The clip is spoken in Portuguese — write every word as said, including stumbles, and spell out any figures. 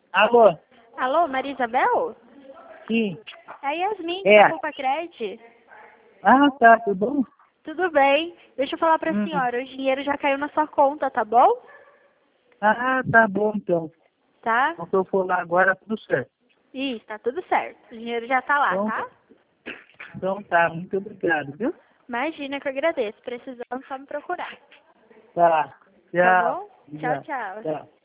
Alô? Alô, Maria Isabel? Sim. É a Yasmin, É. da Culpa Cred. Ah, tá, tudo bom? Tudo bem? Deixa eu falar pra Hum. senhora, o dinheiro já caiu na sua conta, tá bom? Ah, tá bom então. Tá? Então se eu for lá agora, tudo certo. Isso, tá tudo certo. O dinheiro já tá lá, Então, tá? então tá, muito obrigado, viu? Imagina que eu agradeço. Precisando, só me procurar. Tá. Tá Tchau. bom? Tchau, Obrigado. tchau. Tchau.